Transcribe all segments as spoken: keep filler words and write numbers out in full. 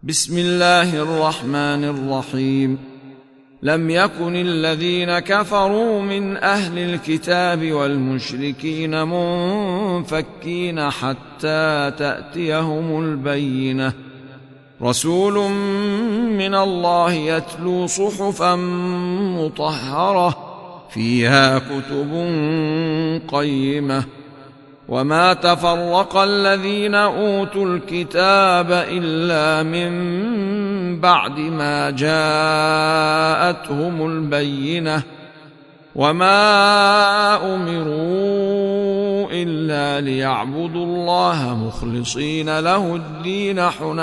بسم الله الرحمن الرحيم. لم يكن الذين كفروا من أهل الكتاب والمشركين منفكين حتى تأتيهم البينة، رسول من الله يتلو صحفا مطهرة فيها كتب قيمة. وما تفرق الذين أوتوا الكتاب إلا من بعد ما جاءتهم البينة، وما أمروا إلا ليعبدوا الله مخلصين له الدين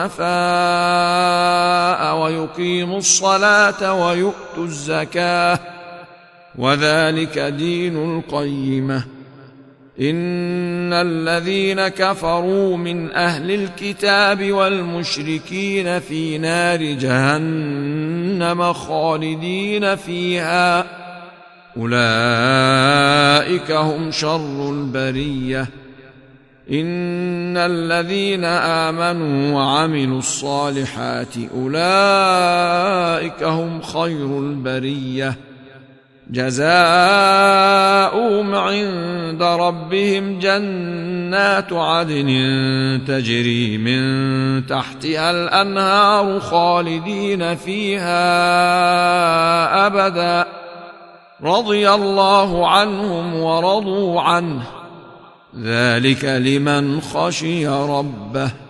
حنفاء ويقيموا الصلاة ويؤتوا الزكاة، وذلك دين القيمة. إن الذين كفروا من أهل الكتاب والمشركين في نار جهنم خالدين فيها، أولئك هم شر البرية. إن الذين آمنوا وعملوا الصالحات أولئك هم خير البرية، جزاؤهم عند ربهم جنات عدن تجري من تحتها الأنهار خالدين فيها أبدا، رضي الله عنهم ورضوا عنه، ذلك لمن خشي ربه.